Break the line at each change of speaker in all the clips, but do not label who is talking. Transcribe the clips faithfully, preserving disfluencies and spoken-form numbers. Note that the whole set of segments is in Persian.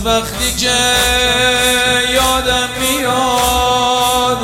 وقتی که یادم میاد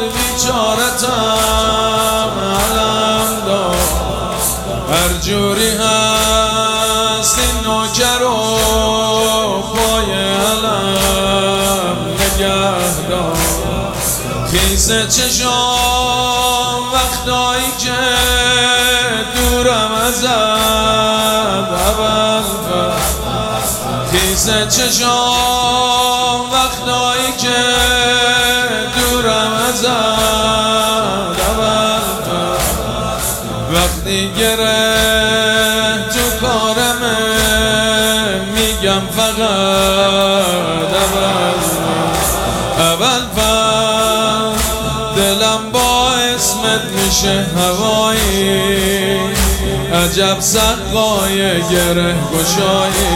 بیچارتم علم دار، هر جوری هست این نوکر و پای علم نگه دار. خیزه چشام وقتایی که دورم ازت اول فرد، خیزه چشام وقتایی که دورم ازت اول فرد، وقتی گره تو کارمه میگم فقط اول اول فرد، دلم با اسمت میشه هوایی، عجب سقای گره گشایی،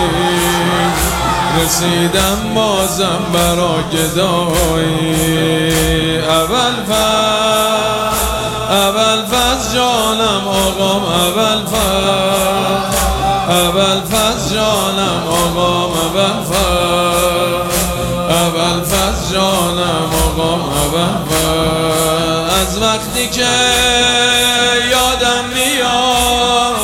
رسیدم بازم برا گدایی. اول فرد اول فز جانم آقام، اول فرد اول فز جانم آقام، اول فرد اول فز جانم آقام، اول فرد. از وقتی که یادم میاد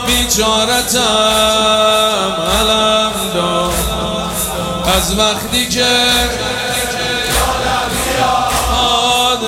بیچارتم علم دار، از وقتی که یادم میاد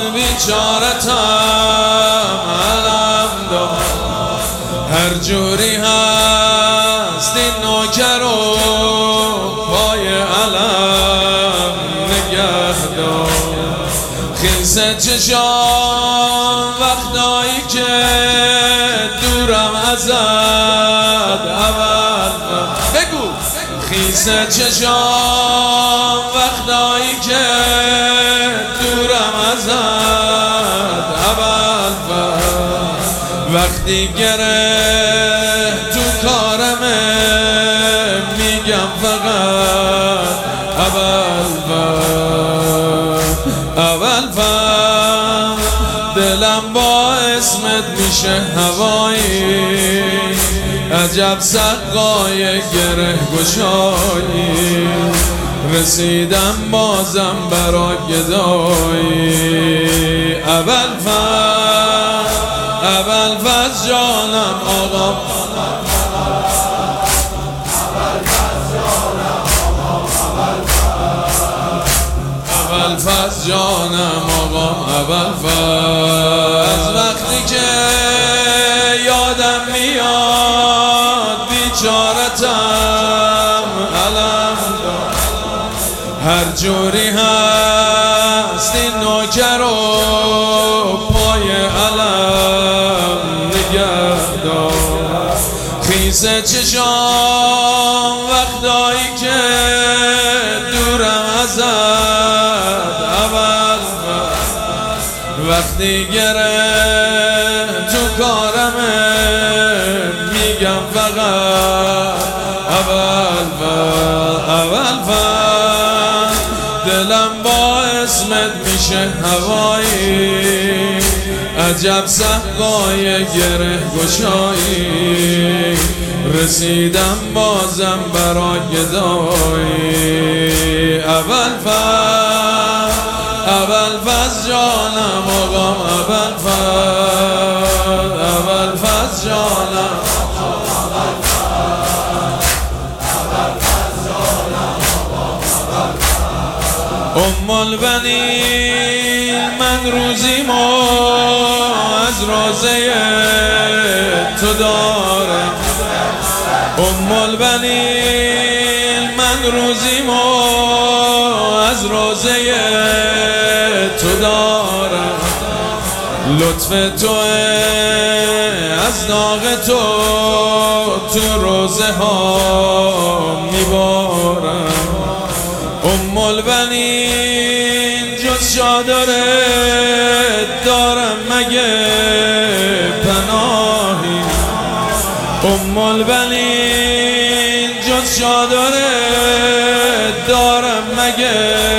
بیچارتم علم دار، هر جوری هست این نوکر و پای علم نگه دار. خیزه چشام وقتایی که دورم ازت اول بگو، خیزه چشام وقتایی که دورم ازت اول فرد، وقتی گره تو کارمه میگم فقط اول فرد اول فرد، دلم با اسمت میشه هوایی، عجب سقای گره گشایی، رسیدم بازم برا گدایی. اول فرد اول فز جانم آقام، اول فز جانم آقام، اول فز. از وقتی که یادم میاد بیچارتم علم دار، هر جوری هست این نوکر و پای علم نگه دار. خیزه چشام وقتایی که دورم ازت اول فرد، وقتی گره تو کارمه میگم فقط اول فرد اول فرد، دلم با اسمت میشه هوایی، عجب سقای گره گشایی، رسیدم بازم برا گدایی. اول فرد اول فز جانم آقام، اول فرد اول فز جانم ام البنین، من روزیمو از روزه تو دارم. ام البنین، من روزیمو از روزه تو دارم. لطف تو از داغ تو تو روزه ها میبارم. ام البنین، جز چادره دارم مگه پناهی؟ ام البنین، جز چادره دارم مگه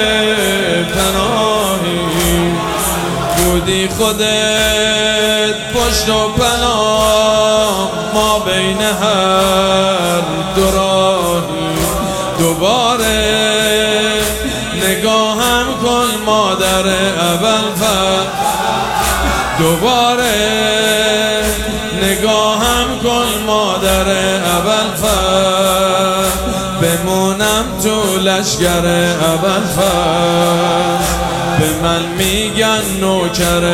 پناهی؟ بودی خودت پشت و پناه ما بین هر دو راهی. دوباره مادر ابوالفضل دوباره نگاهم کن مادر ابوالفضل بمونم تو لشگر ابوالفضل به من میگن نوکر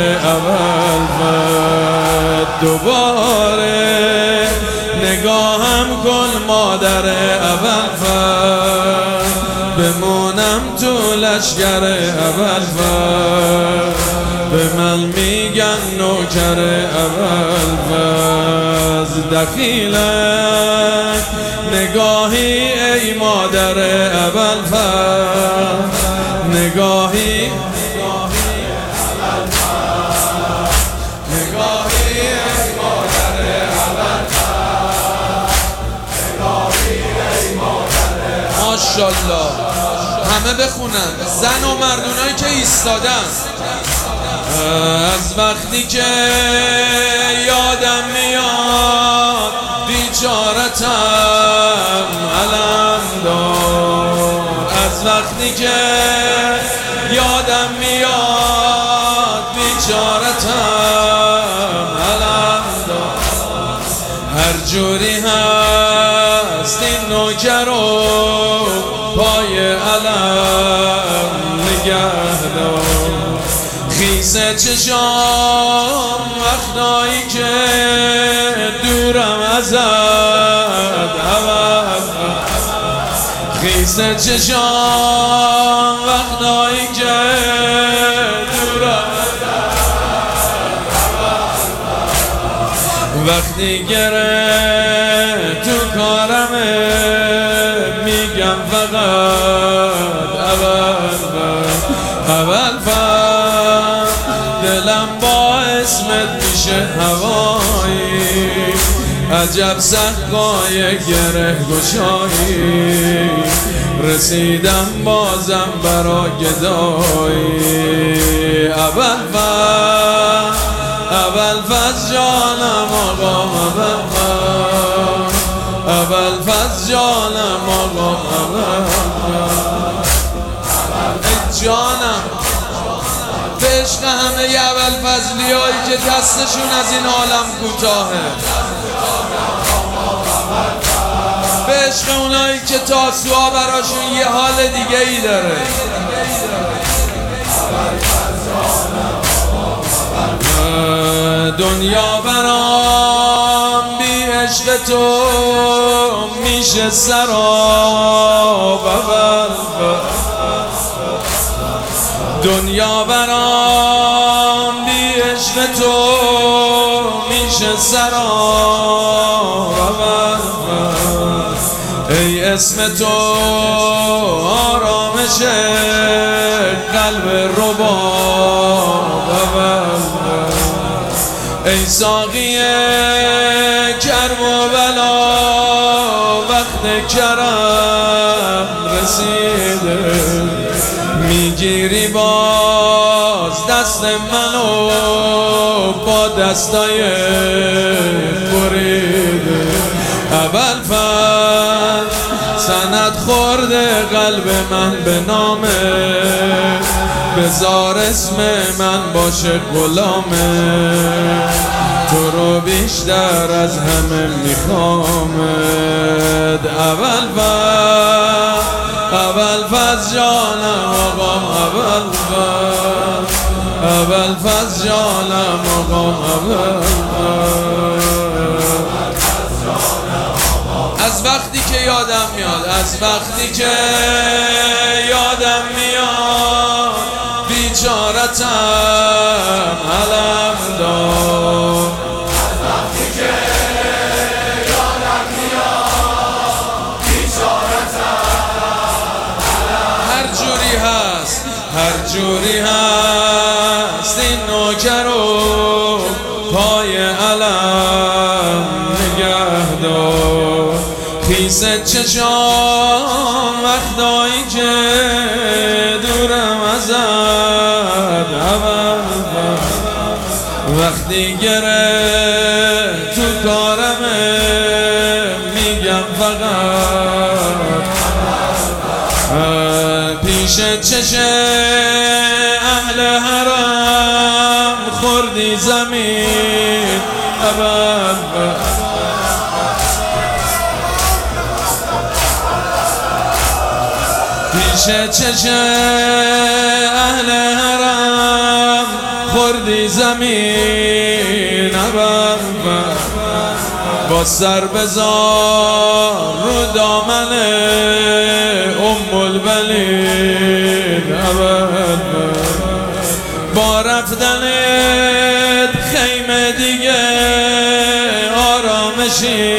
ابوالفضل دوباره نگاهم کن مادر ابوالفضل بمونم تو لشگر ابوالفضل به من میگن نوکر ابوالفضل دخیلک نگاهی ای مادر ابوالفضل نگاهی ماشاءالله همه بخونن زن و مردونایی که ایستادن از وقتی که یادم میاد بیچارتم علم دار از وقتی که یادم میاد بیچارتم علم دار هر جوری هست این نوکر رو پای علم نگه دار خیسه چشام وقتایی که دورم ازت خیسه چشام وقتایی که دورم وقتی گره تو کارمه میگم فقط ابوالفضل ابوالفضل دلم با اسمت میشه هوایی عجب سقای گره گشایی رسیدم بازم برا گدایی ابوالفضل ابوالفضل جانم آقا ابوالفضل ابوالفضل جانم آقا ابوالفضل جانم به عشق همه ابوالفضلی هایی که دستشون از این عالم کوتاهه به عشق اونایی که تاسوها براشون یه حال دیگه ای داره دنیا برام بی عشق تو میشه سراب دنیا برام بی عشق تو میشه سراب ای اسم تو آرامش قلب رباب ای ساقی کرم و بلا وقت کرم رسیده میگیری باز دست منو با دستای بریده ابوالفضل سند خورده قلب من به نامه بذار اسم من باشه غلامه تو رو بیشتر از همه میخوامد ابوالفضل ابوالفضل جانم آقا ابوالفضل ابوالفضل جانم آقا ابوالفضل از وقتی که یادم میاد از وقتی که یادم میاد بیچارتم علم دار از وقتی که یادم میاد بیچارتم هر جوری هست هر جوری هست این نوکر رو پای علم نگه دار خیسه چشام وقتایی که دورم ازت وقتی گره تو کارمه میگم فقط پیش چشه زمین اول پیش چشم اهل حرم خوردی زمین اول با سر بزار رو دامن ام البنین اول با رفتنت خیمه دیگه آرامشی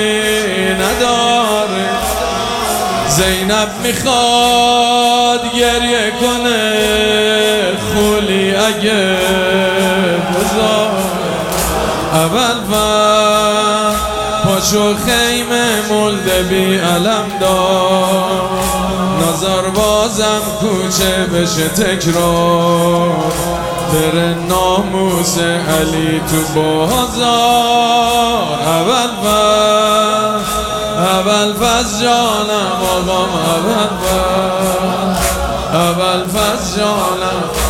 نداره زینب میخواد گریه کنه خولی اگه بزار اول و پاشو خیمه مولده بی علم دار نظر بازم کوچه بشه تکرار بره ناموس علی تو بازار اول و اول فز جانم آقام اول و اول فز جانم